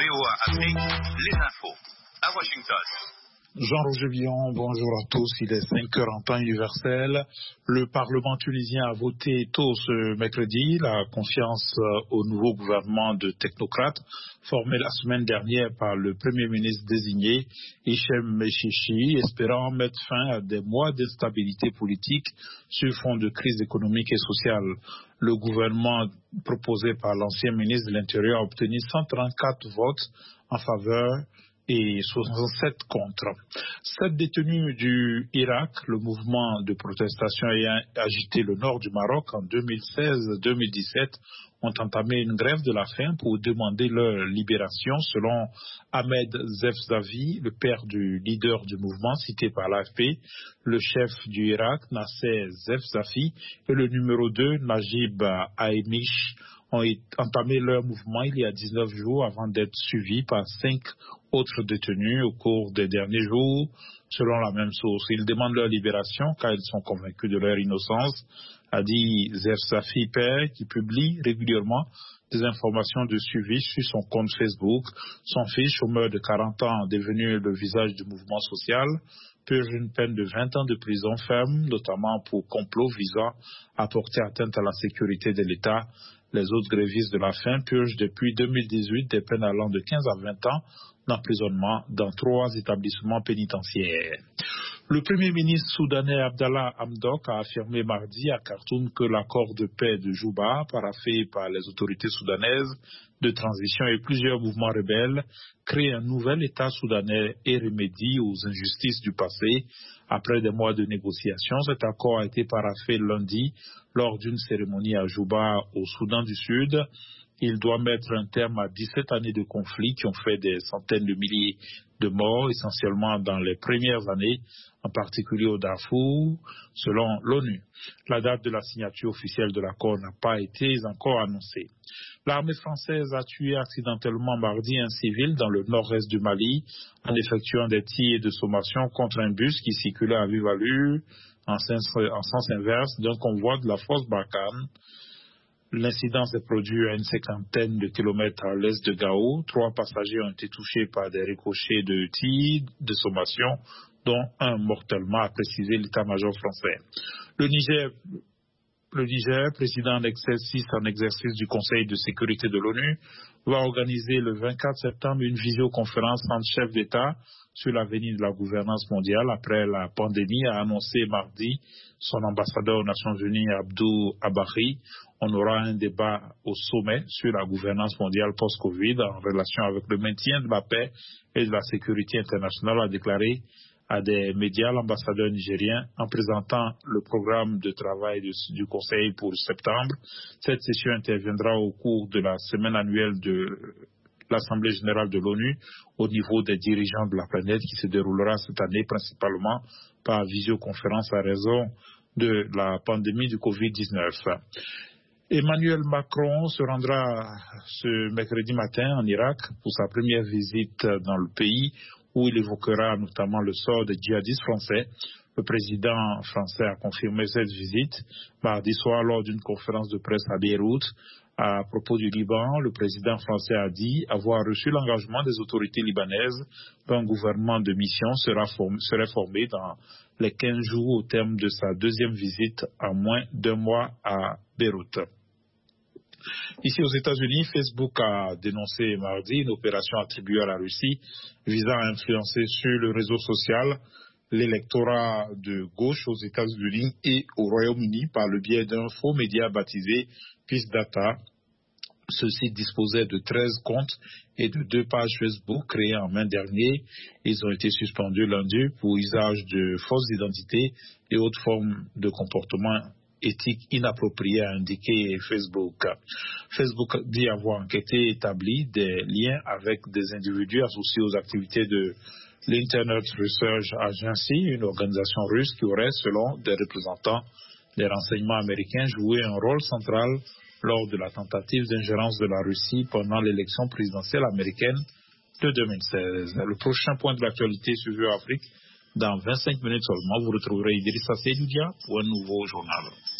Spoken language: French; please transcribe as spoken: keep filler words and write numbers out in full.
V O A Afrique, les infos. À Washington. Jean-Roger Villon, bonjour à tous. Il est cinq heures en temps universel. Le Parlement tunisien a voté tôt ce mercredi la confiance au nouveau gouvernement de technocrates formé la semaine dernière par le Premier ministre désigné, Hichem Mechichi, espérant mettre fin à des mois d'instabilité politique sur fond de crise économique et sociale. Le gouvernement proposé par l'ancien ministre de l'Intérieur a obtenu cent trente-quatre votes en faveur et soixante-sept contre. Sept détenus du Irak, le mouvement de protestation ayant agité le nord du Maroc en deux mille seize deux mille dix-sept, ont entamé une grève de la faim pour demander leur libération, selon Ahmed Zefzavi, le père du leader du mouvement cité par l'A F P, le chef du Irak, Nasser Zefzafi, et le numéro deux, Najib Aemish, ont entamé leur mouvement il y a dix-neuf jours avant d'être suivis par cinq autres détenus au cours des derniers jours, selon la même source. Ils demandent leur libération car ils sont convaincus de leur innocence, a dit Zefzafi père, qui publie régulièrement des informations de suivi sur son compte Facebook. Son fils, chômeur de quarante ans, devenu le visage du mouvement social, purge une peine de vingt ans de prison ferme, notamment pour complot visant à porter atteinte à la sécurité de l'État. Les autres grévistes de la faim purgent depuis deux mille dix-huit des peines allant de quinze à vingt ans d'emprisonnement dans trois établissements pénitentiaires. Le Premier ministre soudanais Abdallah Hamdok a affirmé mardi à Khartoum que l'accord de paix de Juba, paraphé par les autorités soudanaises de transition et plusieurs mouvements rebelles, crée un nouvel État soudanais et remédie aux injustices du passé. Après des mois de négociations, cet accord a été paraphé lundi lors d'une cérémonie à Juba, au Soudan du Sud. Il doit mettre un terme à dix-sept années de conflits qui ont fait des centaines de milliers de morts, essentiellement dans les premières années, en particulier au Darfour, selon l'ONU. La date de la signature officielle de l'accord n'a pas été encore annoncée. L'armée française a tué accidentellement mardi un civil dans le nord-est du Mali en effectuant des tirs de sommation contre un bus qui circulait à vive allure en sens, en sens inverse d'un convoi de la force Barkhane. L'incident s'est produit à une cinquantaine de kilomètres à l'est de Gao. Trois passagers ont été touchés par des ricochets de tirs de sommation, dont un mortellement, a précisé l'état-major français. Le Niger, le Niger, président en exercice, en exercice du Conseil de sécurité de l'ONU, va organiser le vingt-quatre septembre une visioconférence entre chefs d'État sur l'avenir de la gouvernance mondiale après la pandémie, a annoncé mardi son ambassadeur aux Nations Unies, Abdou Abari. On aura un débat au sommet sur la gouvernance mondiale post-Covid en relation avec le maintien de la paix et de la sécurité internationale, a déclaré à des médias l'ambassadeur nigérien en présentant le programme de travail du, du Conseil pour septembre. Cette session interviendra au cours de la semaine annuelle de l'Assemblée générale de l'ONU au niveau des dirigeants de la planète qui se déroulera cette année principalement par visioconférence à raison de la pandémie du covid dix-neuf. Emmanuel Macron se rendra ce mercredi matin en Irak pour sa première visite dans le pays où il évoquera notamment le sort des djihadistes français. Le président français a confirmé cette visite mardi soir lors d'une conférence de presse à Beyrouth. À propos du Liban, le président français a dit avoir reçu l'engagement des autorités libanaises qu'un gouvernement de mission sera formé, serait formé dans les quinze jours au terme de sa deuxième visite en moins d'un mois à Beyrouth. Ici aux États-Unis, Facebook a dénoncé mardi une opération attribuée à la Russie visant à influencer sur le réseau social l'électorat de gauche aux États-Unis et au Royaume-Uni par le biais d'un faux média baptisé Peace Data. Ce site disposait de treize comptes et de deux pages Facebook créées en mai dernier. Ils ont été suspendus lundi pour usage de fausses identités et autres formes de comportement éthique inappropriée, a indiqué Facebook. Facebook dit avoir enquêté et établi des liens avec des individus associés aux activités de l'Internet Research Agency, une organisation russe qui aurait, selon des représentants des renseignements américains, joué un rôle central lors de la tentative d'ingérence de la Russie pendant l'élection présidentielle américaine de deux mille seize. Le prochain point de l'actualité sur V O A Afrique, dans vingt-cinq minutes seulement, vous retrouverez Idrissa Seydoudia pour un nouveau journal.